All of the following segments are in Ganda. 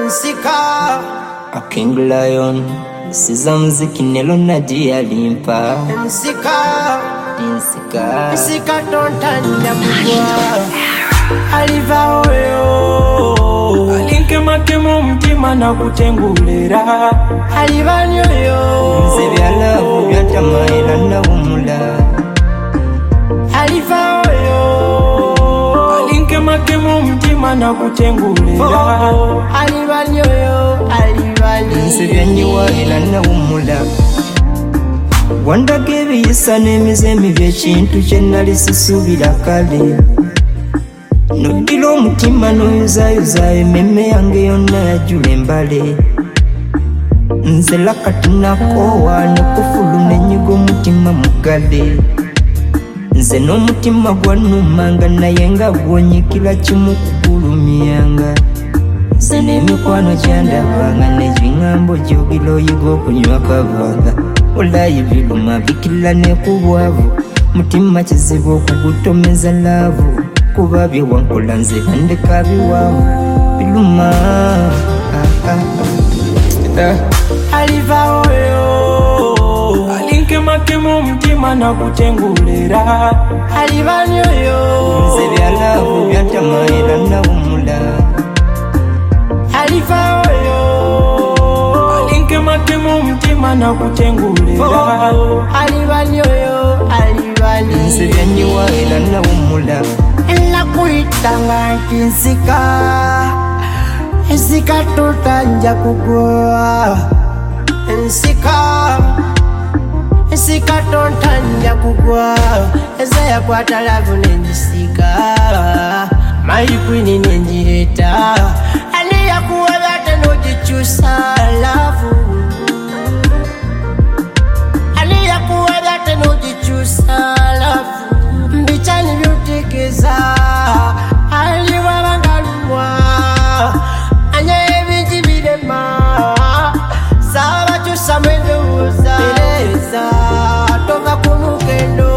Nsika A King Lion siza mziki nelo Nadia limpa Nsika Nsika tontanja kugwa Aliva oyo Alinke makemo mtima na kutengulera Aliva nyoyo Nze byalavu byatamaila na umula Aliva oyo Alinke makemo mtima na kutengulera Aliva nyoyo Aliva Nze byanyiwa ila na umula Wanda gebiyisa n'emizemi by'ekintu kye nali sisubira kale Nodira omutima n'oyuzayuza ememme yange yonna yajjula embale Nze lakati nakoowa ne kufulu n'enyiga omutima mugale Nze n'omutima gwannumanga naye nga gwonyikira kimu kugulumyanga Nze n'emikwano gyandabanga n'ekiŋŋambo gyogera oyiga okunywa kavanga Olayi biluma bikilla ne ku bwavu mutima kizibu okugutomeza laavu kuba byewankola nze bandeka biwaavu biluma Aliva oyo Alinke makemo mtima na kutengulera Aliva nyoyo nze byalaavu byantamaila na umula Aliva oyo Alinke makemo mtima na kutengulera Aliva nyoyo Aliva nze byanyiwa ila na umula Nakuitanga Nsika tontanja kugwa Nsika tontanja kugwa Eza yakwata lavu nenjisiga Mayikwini nenjireta Ani yakuwa bate nojichusa lavu Ani yakuwa bate nojichusa lavu Mbichani byutikeza Aliwa bangalumwa Anya ebinji bilema Saba chusa mwendoza Tereza Toka kumukendo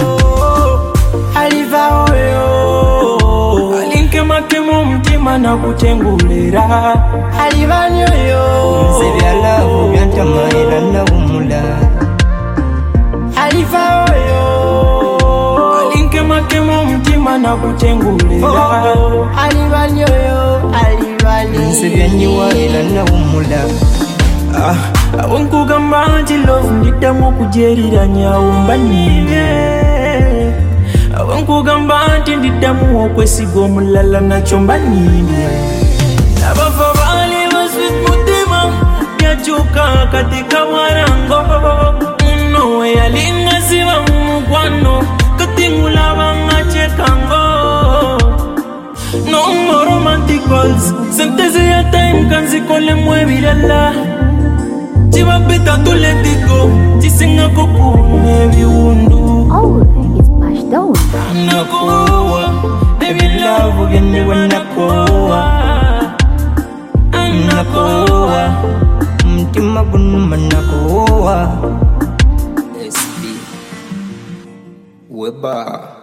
Aliva oyo Alinke makemo mtima na kutengulera Aliva nyoyo nze byalaavu byantamaila na umula Aliva oyo Alinke makemo mtima na kutengulera Aliva nyoyo Aliva nze byanyiwa ila na umula Awenkugamba nti love ndiddamu okujeriranya umbanire Awenkugamba nti ndiddamu okwesiga omulala nakyo mbanire Abafa baali baswit mutima yakyuka kati kamwarango Muno we yalinga siba mu mukwano kati ngulaba nga kyekango No more romantic calls Senteze ya time kanzikolemu ebirala Chibapita to let it go Chisinga kukume biwundu Oh, it's mashed down. Nakowa Baby love byanyiwa nakowa Nakowa Mtima gunuma nakowa SB Weba